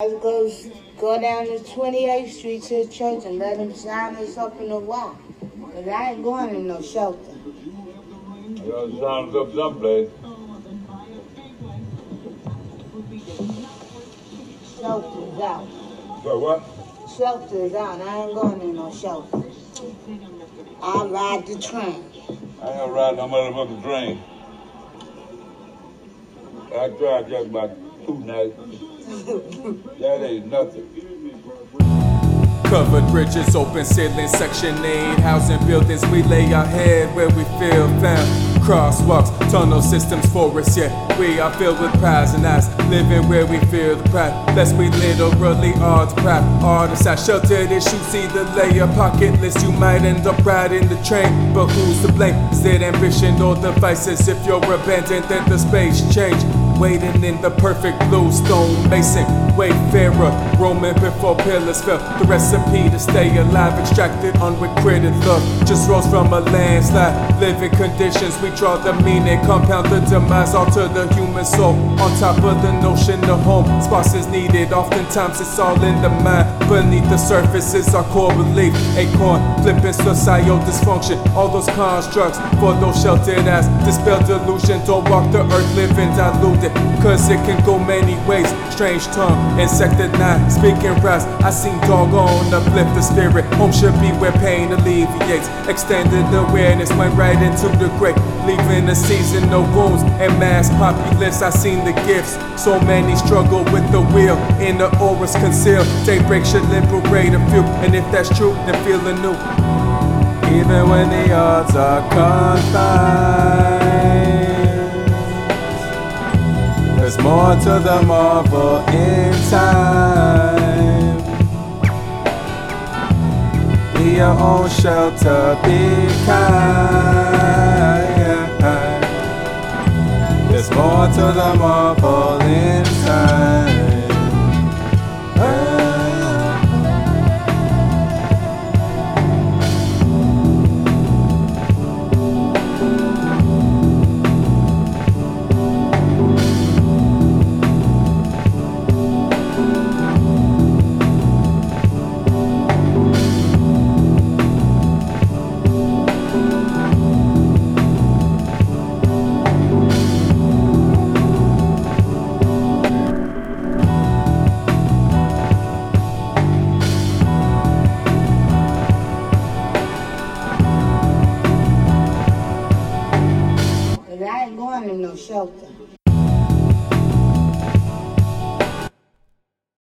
Go down to 28th Street to the church and let them sign us up in the wall. But I ain't going in no shelter. I gotta sign us up someplace. Shelter's out. So what? Shelter's out. I ain't going in no shelter. I'll ride the train. I ain't gonna ride no motherfucking train. I tried just about 2 nights. That ain't nothing. Covered bridges, open ceilings, Section 8 housing buildings. We lay our head where we feel found. Crosswalks, tunnel systems, forests, yeah. We are filled with pies and eyes, living where we feel the pride. Lest we literally are the pride. Artists are sheltered issues, either layer pocketless. You might end up riding the train, but who's to blame? Is it ambition or devices? If you're abandoned, then the space change. Waiting in the perfect blue stone mason, wayfarer, roaming before pillars fell. The recipe to stay alive, extracted unrequited love. Just rose from a landslide, living conditions. We draw the meaning, compound the demise, alter the human soul. On top of the notion of home, sparse is needed. Oftentimes it's all in the mind. Beneath the surface is our core belief. Acorn, flipping societal dysfunction. All those constructs for those sheltered as dispel delusion. Don't walk the earth living diluted, cause it can go many ways. Strange tongue, insected nine, speaking raps. I seen doggone uplift the spirit. Home should be where pain alleviates. Extended awareness went right into the grave, leaving a seasonal wounds and mass populace. I seen the gifts, so many struggle with the wheel. Inner auras concealed, daybreak should liberate a few. And if that's true, then feel anew. Even when the odds are confined, there's more to the marvel in time. Be your own shelter, be kind. There's more to the marvel in time.